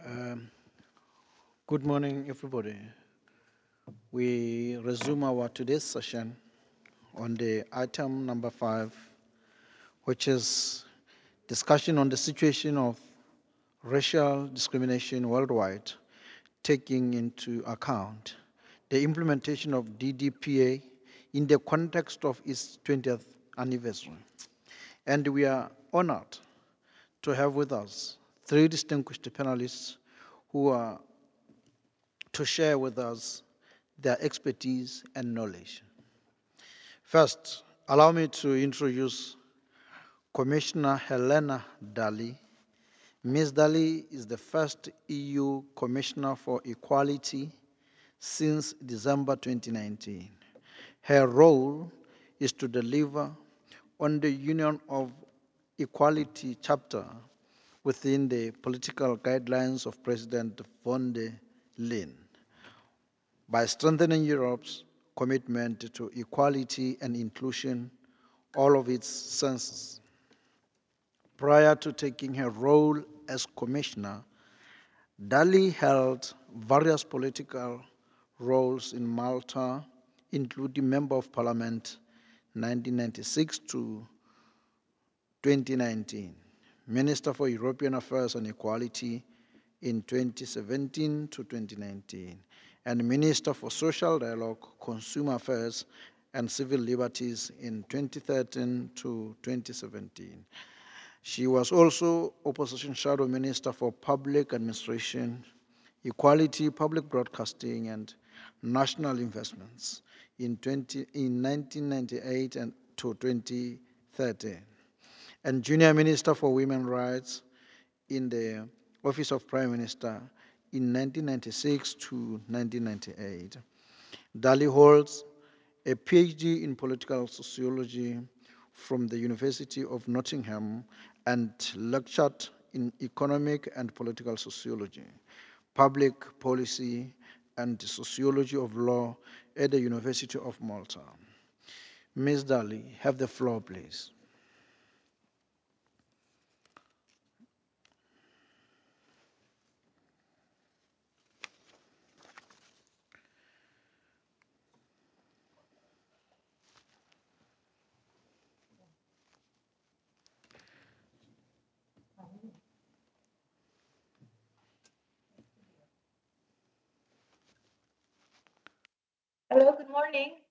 Um, Good morning, everybody. We resume our today's session on the item number 5, which is discussion on the situation of racial discrimination worldwide, taking into account the implementation of DDPA in the context of its 20th anniversary. And we are honored to have with us three distinguished panelists who are to share with us their expertise and knowledge. First, allow me to introduce Commissioner Helena Dalli. Ms. Dalli is the first EU Commissioner for Equality since December 2019. Her role is to deliver on the Union of Equality chapter within the political guidelines of President von der Leyen by strengthening Europe's commitment to equality and inclusion, all of its senses. Prior to taking her role as commissioner, Dalli held various political roles in Malta, including Member of Parliament 1996 to 2019, Minister for European Affairs and Equality in 2017 to 2019, and Minister for Social Dialogue, Consumer Affairs, and Civil Liberties in 2013 to 2017. She was also Opposition Shadow Minister for Public Administration, Equality, Public Broadcasting, and National Investments in 1998 and to 2013, and Junior Minister for Women's Rights in the Office of Prime Minister in 1996 to 1998. Dalli holds a PhD in political sociology from the University of Nottingham and lectured in economic and political sociology, public policy, and sociology of law at the University of Malta. Ms. Dalli, have the floor, please. Hello, good morning.